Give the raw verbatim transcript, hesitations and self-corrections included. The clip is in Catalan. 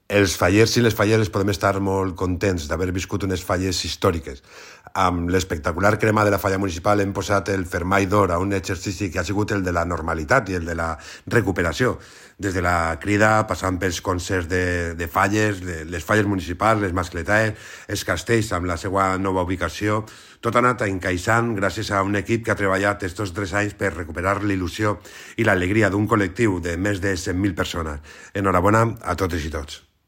Els fallers i les falleres podem estar molt contents d'haver viscut unes falles històriques. Amb l'espectacular crema de la falla municipal hem posat el fermall d'or a un exercici que ha sigut el de la normalitat i el de la recuperació. Des de la crida, passant pels concerts de, de falles, les falles municipals, les mascletaes, els castells amb la seva nova ubicació, tot ha anat encaixant gràcies a un equip que ha treballat estos tres anys per recuperar l'il·lusió i l'alegria d'un col·lectiu de més de cent mil persones. Enhorabona a totes i tots.